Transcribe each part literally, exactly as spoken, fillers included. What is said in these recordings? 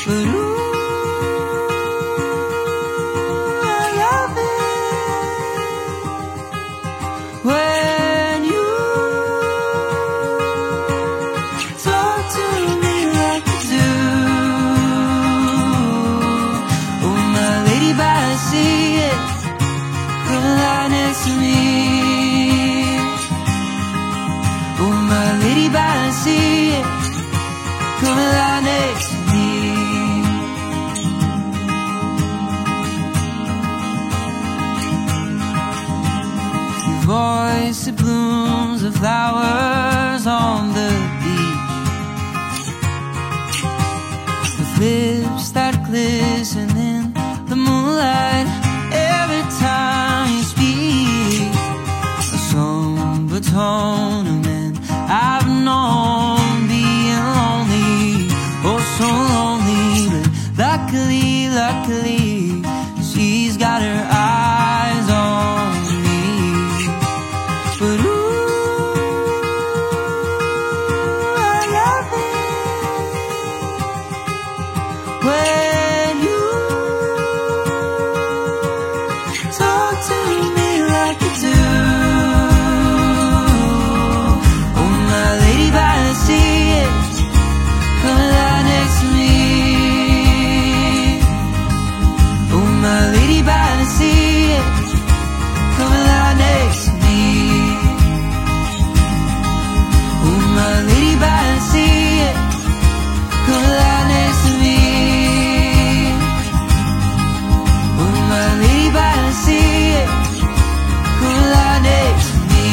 But ooh, I love it when you talk to me like you do. Oh, my lady by the sea, yeah, come lie next to me. Oh, my lady by the sea, yeah, come lie next to me. Your voice, it blooms the flowers on the beach, with lips that glisten in the moonlight every time you speak. A somber tone of men I've known being lonely, oh so lonely. But luckily, luckily, she's got her eyes on me. But ooh, I love it when you talk to me like you do. Oh, my lady by the sea, yeah, come lie next to me. Oh, my lady by the sea, yeah, come lie next to me. Oh, my lady by the sea, yeah, come lie next to me. Oh, my lady by the sea, yeah, come lie next to me.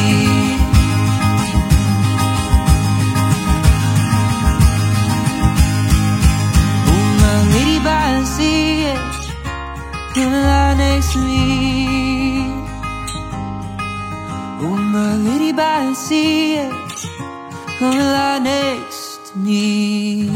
Oh, my lady by the sea, yeah, come lie next to me. Oh, my lady by the sea, yeah, come lie next to me.